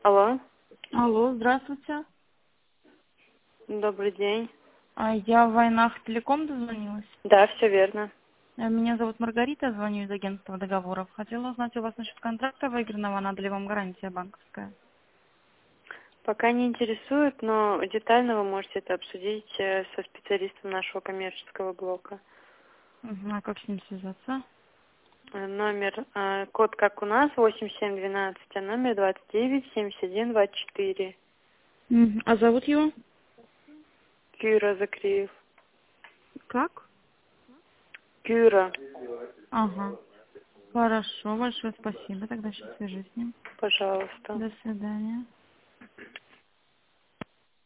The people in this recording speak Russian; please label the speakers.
Speaker 1: Алло,
Speaker 2: Алло, здравствуйте.
Speaker 1: добрый день.
Speaker 2: Я в Войнах Телеком дозвонилась.
Speaker 1: Да, все верно.
Speaker 2: Меня зовут Маргарита, звоню из агентства договоров. Хотела узнать у вас насчет контракта выигранного, надо ли вам гарантия банковская?
Speaker 1: Пока не интересует, но детально вы можете это обсудить со специалистом нашего коммерческого блока.
Speaker 2: А как с ним связаться?
Speaker 1: Номер, код как у нас, 8712, а номер 297124.
Speaker 2: А зовут его?
Speaker 1: Кюра Закриев.
Speaker 2: Как?
Speaker 1: Кюра,
Speaker 2: Ага. Хорошо, большое спасибо. Тогда сейчас свяжусь с ним.
Speaker 1: пожалуйста.
Speaker 2: До свидания.